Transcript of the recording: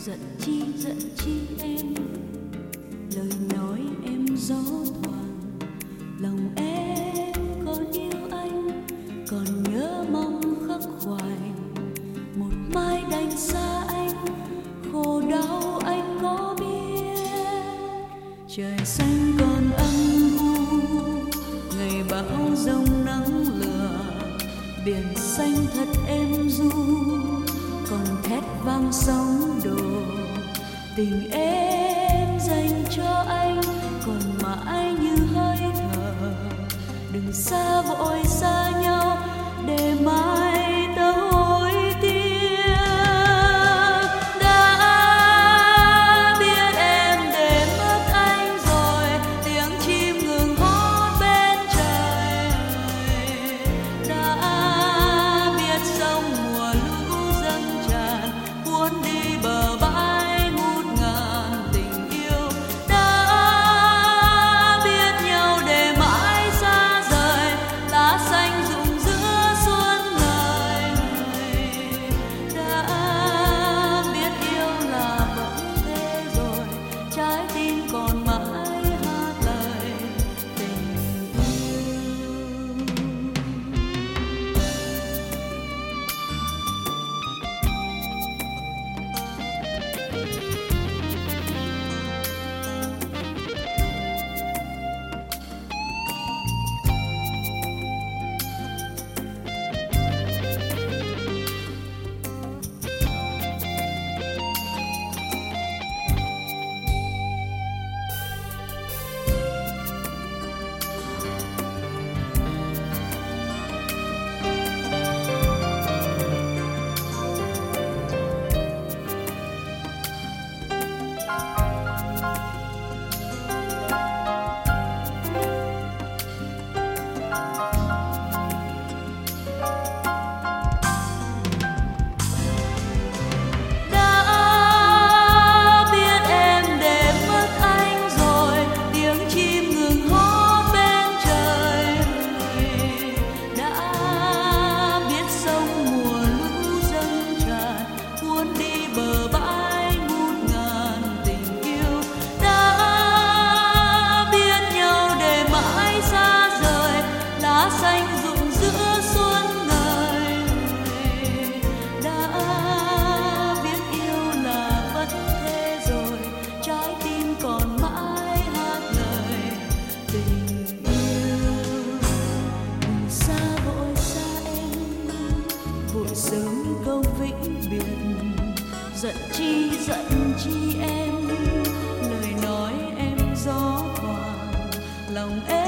giận chi em, lời nói em gió thoảng, lòng em còn yêu anh, còn nhớ mong khắc khoải. Một mai đành xa anh, khổ đau anh có biết. Trời xanh còn âm u, ngày bão giông nắng lửa, biển xanh thật êm du, còn thét vang sóng đổ. Tình em dành cho anh còn mãi như hơi thở. Đừng xa vội xa nhau để mai ta hối tiếc. Đã biết em để mất anh rồi, tiếng chim ngừng hót bên trời. Đã biết sông mùa lũ dâng tràn cuốn đi bờ bãi ngút ngàn tình yêu. Đã biết nhau để mãi xa rời, lá xanh rụng giữa xuân lời. Đã biết yêu là vẫn thế rồi, trái tim còn mãi hát lời tình yêu. Xanh rụng giữa xuân ngời. Đã biết yêu là vẫn thế rồi, trái tim còn mãi hát lời tình yêu. Đừng xa vội xa em, vội sớm câu vĩnh biệt. Giận chi em, lời nói em gió thoảng, lòng em